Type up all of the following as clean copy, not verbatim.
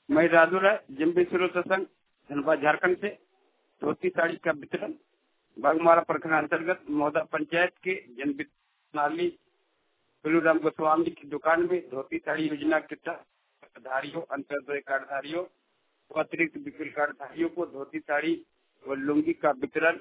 मैं राजू राय जम्बी सुरक्षा संघ धनबाद झारखंड से धोती साड़ी का वितरण बागमारा प्रखंड अंतर्गत मौदा पंचायत के जननाली राम गोस्वामी की दुकान में धोती साड़ी योजना के तहत धारियों अंत्योदय कार्डधारियों अतिरिक्त बीपीएल कार्डधारियों को धोती साड़ी व लुंगी का वितरण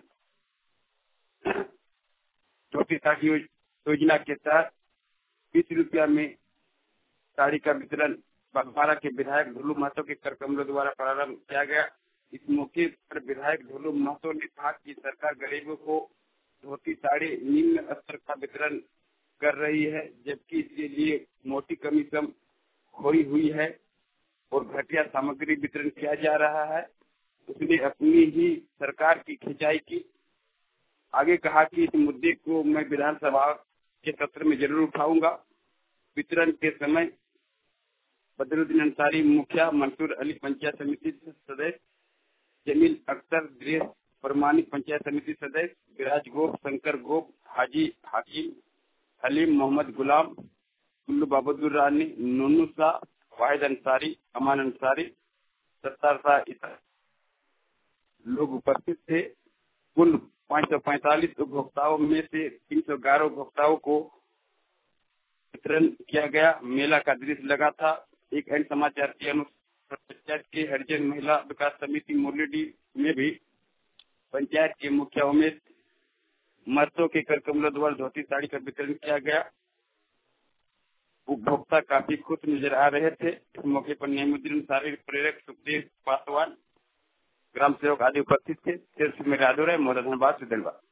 धोती साड़ी योजना के तहत 20 रुपया में साड़ी का वितरण बागमारा के विधायक ढोलू महतो के कर कमलों द्वारा प्रारंभ किया गया। इस मौके पर विधायक ढोलू महतो ने कहा कि सरकार गरीबों को धोती साड़ी निम्न स्तर का वितरण कर रही है, जबकि इसके लिए मोटी कमीशन खोई हुई है और घटिया सामग्री वितरण किया जा रहा है। उसने अपनी ही सरकार की खिंचाई की। आगे कहा कि इस मुद्दे को मैं विधानसभा के सत्र में जरूर उठाऊंगा। वितरण के समय बदरुद्दीन अंसारी मुखिया, मंसूर अली पंचायत समिति सदस्य, जमील अख्तर द्रेस प्रमाणिक पंचायत समिति सदस्य, विराज गोप, शंकर गोप, हाजी हाकिम, हलीम मोहम्मद गुलाम, कुल्लू बाबुद्दुर रानी, नूनू शाह, वाहिद अंसारी, अमान अंसारी, सत्तार शाह लोग उपस्थित थे। कुल 545 उपभोक्ताओं में से 311 उपभोक्ताओं को वितरण किया गया। मेला का दृश्य लगा था। एक अन्य समाचार के अनुसार पंचायत के हरिजन महिला विकास समिति मुरलीडी में भी पंचायत के मुखिया उमेश महतो के कर कमलों द्वारा धोती साड़ी का वितरण किया गया। उपभोक्ता काफी खुश नजर आ रहे थे। इस मौके पर नियामुद्दीन अंसारी, प्रेरक सुखदेव पासवान, ग्राम सेवक आदि उपस्थित थे। सिर्फ मेरा राजू राय, मौदा धनबाद से धन्यवाद।